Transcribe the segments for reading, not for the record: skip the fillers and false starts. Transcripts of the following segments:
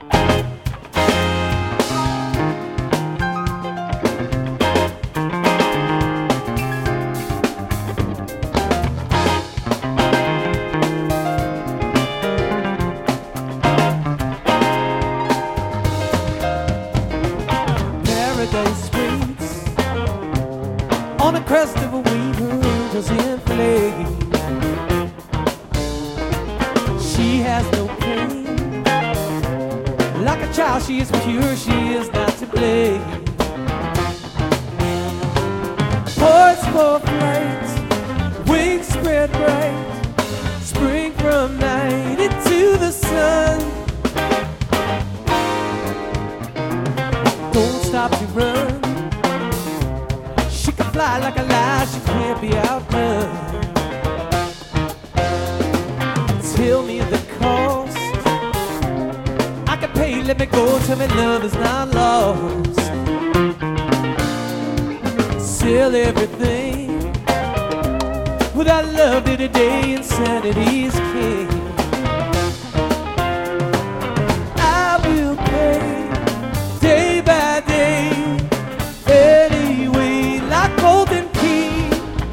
Paradise waits on the crest of a wave, her angels in flame. She has no pain. Like a child, she is pure, she is not to blame. Poised for flight, wings spread bright, spring from night into the sun. Don't stop to run. She can fly like a lie, she can't be outdone. Tell me the cost. I can pay, let me go, tell me love is not lost. Sell everything. Without love day to day, insanity's king. I will pay day by day, anyway, like golden key.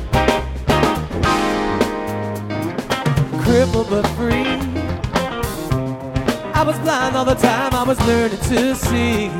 Crippled but free. I was blind all the time, I was learning to see.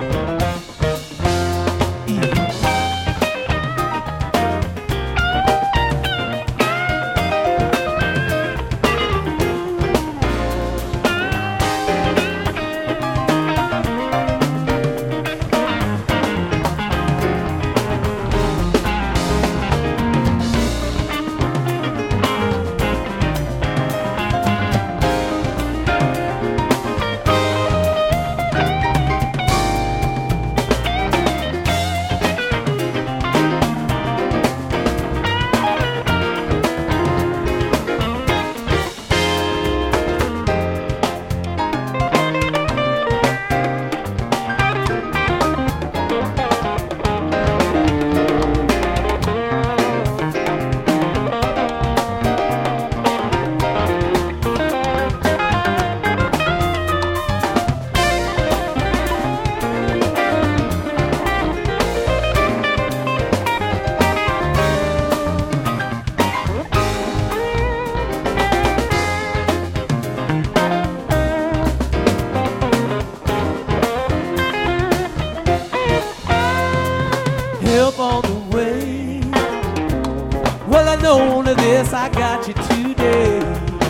Help on the way. Well, I know only this, I got you today.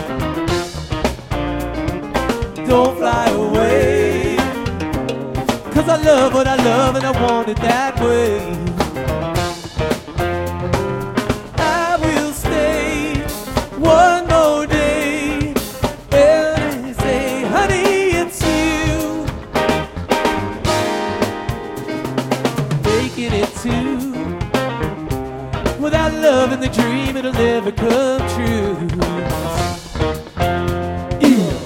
Don't fly away, 'cause I love what I love and I want it that way. I will stay one more day and say, honey, it's you. Making it two. Without love in the dream, it'll never come true.